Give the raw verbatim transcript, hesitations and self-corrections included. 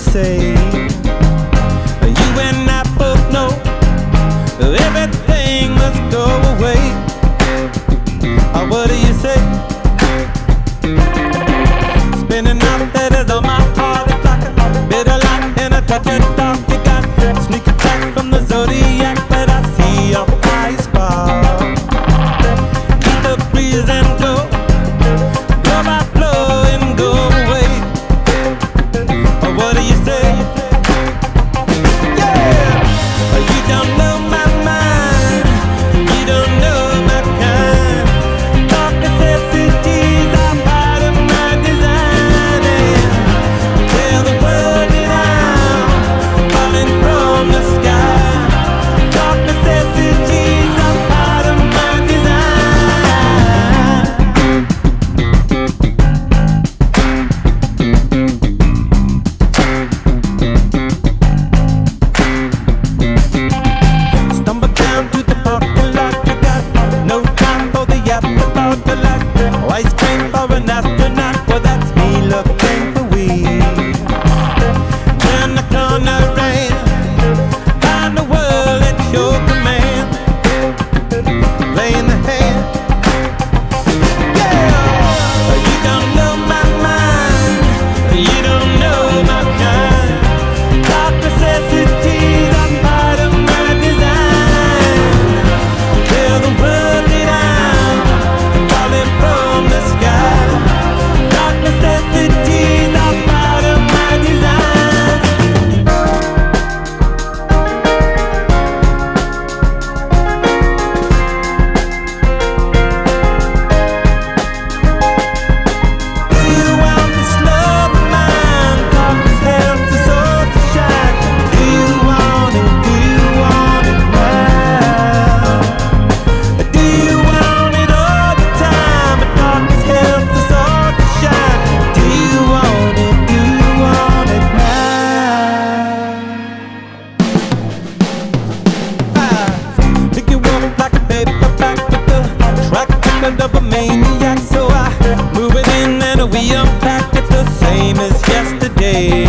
say? You and I both know everything must go away. Or what do you say? Spinning out letters on my heart, it's like a bitter light and a touch of dark. You got sneak attack from the zodiac, but I see your fire spark. Keep the breeze and go, blow by blow and go away. Or what do you say? Yeah, you don't know my mind, you don't know my kind. Dark necessities are part of my design, and tell the world that I'm falling from the sky. Dark necessities are part of my design. Stumble down to the parking lot, you got no time for the afterthought. The light, ice cream for an astronaut, well that's me looking for weed. Turn the corner and find the world at your command. Playing the hand. Yeah, you don't know my mind, you don't know my kind. Dark necessities are part of my design. Tell the world that I'm falling from the sky. Dark necessities are part of my design. Do you want this love of mine? Darkness helps us all to shine. Do you want it? Do you want it now? Do you want it all the time? But darkness helps us all to shine. Do you want it? Do you want it now? I pick you up like a paperback with the track record of a maniac. So I move it in and we unpack. It's the same as yesterday.